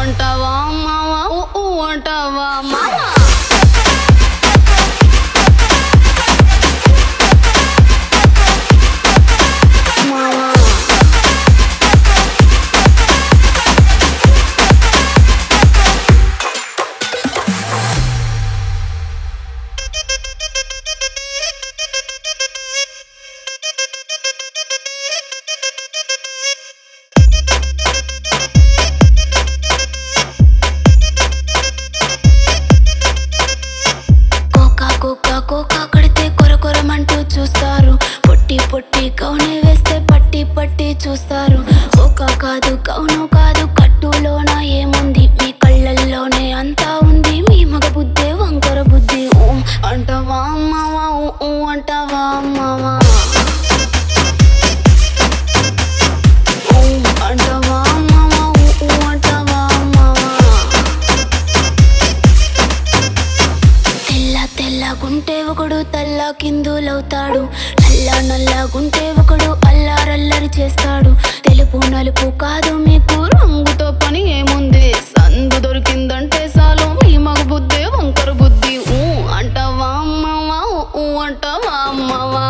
అంటావా మావా ఊ అంటావా మావా కోకా కడితే కొరకొరమంటూ చూస్తారు పొట్టి పొట్టి కౌనే వేస్తే పట్టి పట్టి చూస్తారు కోకా కాదు కౌను కాదు కట్టులోన ఏముంది మీ కళ్ళల్లోనే అంతా ఉంది మీ మగ బుద్ధే వంకర బుద్ధి ఊ అంటావా మావా ఊ అంటావా మావా అంటావా మావా ఊ అంటావా మావా తెల్లగుంటే ఒకడు తల్ల కిందులవుతాడు నల్లగుంటే ఒకడు అల్లారల్లరి చేస్తాడు తెలుపు నలుపు కాదు మీకు రంగుతో పని ఏముంది సందు దొరికిందంటే చాలు మీ మగ బుద్ధే వంకర బుద్ధి ఊ అంటావా మావా ఊ అంటావా మావా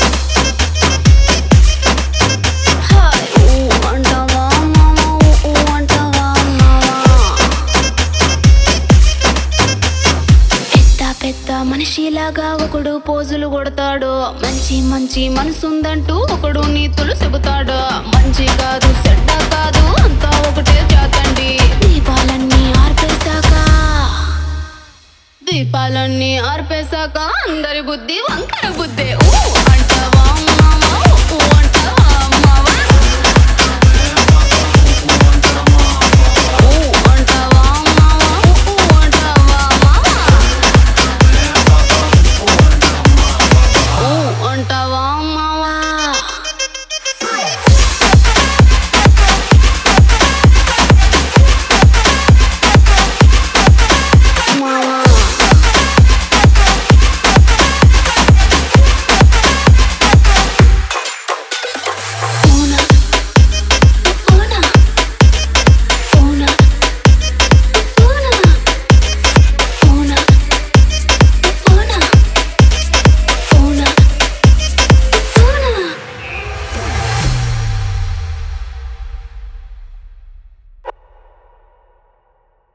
అంటావా మావా ఊ అంటావా మావా పెద్ద మనిషిలాగా ఒకడు పోజులు కొడతాడు మంచి మంచి మనసుందంటూ ఒకడు నీతులు చెబుతాడు మంచి కాదు చెడ్డ కాదు అంతా ఒకటే జాతండి దీపాలన్నీ ఆర్పేశాక అందరి బుద్ధి వంకర బుద్ధే ఊ